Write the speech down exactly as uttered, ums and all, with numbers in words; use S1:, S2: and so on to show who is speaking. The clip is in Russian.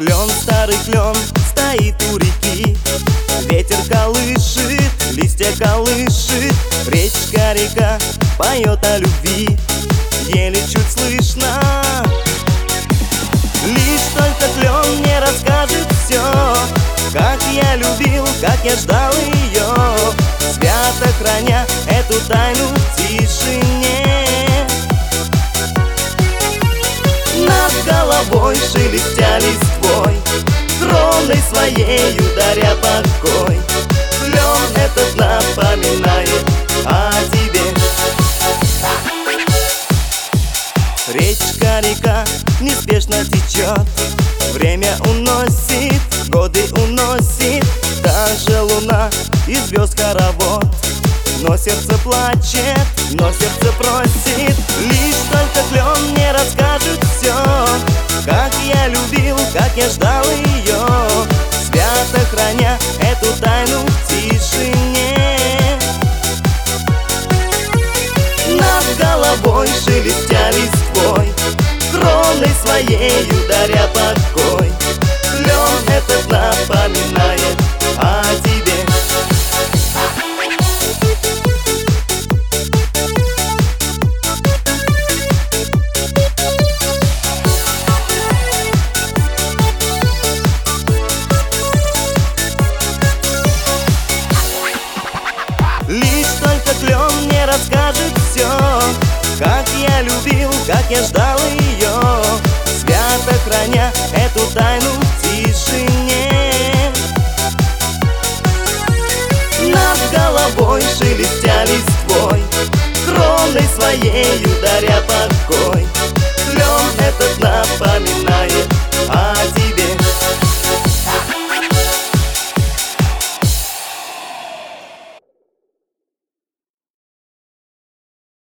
S1: Клен, старый клен, стоит у реки. Ветер колышет, листья колышет. Речка, река поет о любви, еле чуть слышно. Лишь только клен мне расскажет все, как я любил, как я ждал ее, свято храня эту тайну в тишине. Над головой шелестя листвой, кроной своею даря покой, клен этот напоминает о тебе. Речка, река неспешно течет, время уносит, годы уносит, даже луна и звезд хоровод. Но сердце плачет, но сердце просит, лишь только клен мне расскажет все, как я любил, как я ждал ее, свято храня эту тайну в тишине. Над головой шелестя листвой, кроной своею даря покой, клен этот напоминает о тебе. Лишь только клен мне расскажет все, как я любил, как я ждал ее, свято храня эту тайну в тишине. Над головой шелестя листвой, кроной своею даря покой,